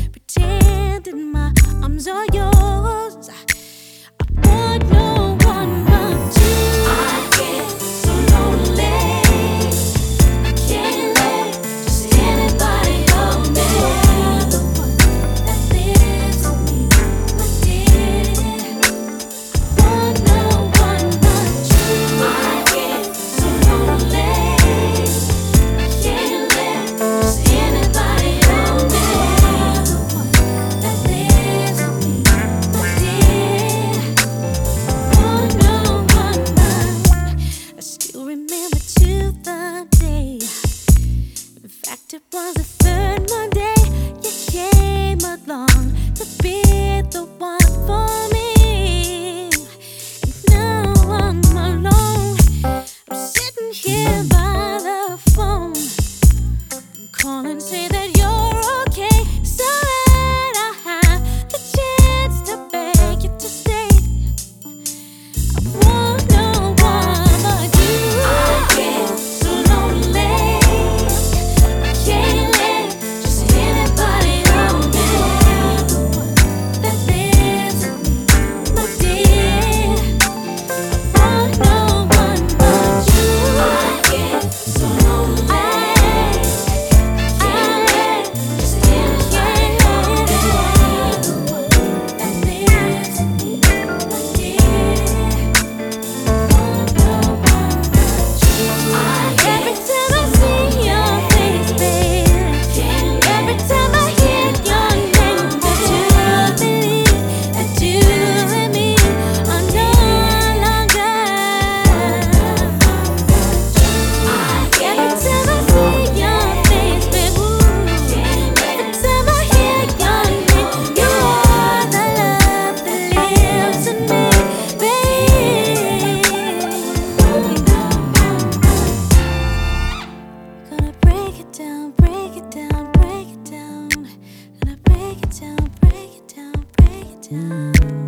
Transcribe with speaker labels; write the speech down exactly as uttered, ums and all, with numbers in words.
Speaker 1: pretending my arms are yours. I want no one but you. I get so lonely, I can't let just anybody hold me. You're the one that lives in me, my dear. I want no one but you. I get so lonely, I can't let just anybody hold me. You're the one that lives in me, my dear. I want no one but. I still remember to the day. In fact, it was the third Monday you came along to be the one for me. And now I'm alone. I'm sitting here by the phone, calling, say that you're okay, so that I have the chance to beg you to stay. I want no one but you. I get so lonely, I can't let just anybody hold me. You're the one that lives in me, my dear. I want no one but you. I get so lonely, I can't let just anybody hold me. You're the one that lives in me, my dear. Every time I see your face, baby, every time I hear your name, that you believe that you and me are no longer. Every time I see your face, baby, every time I hear your name, you are the love that lives in me, baby. Gonna break it down, break it down, break it down. Gonna break it down, break it down, break it down.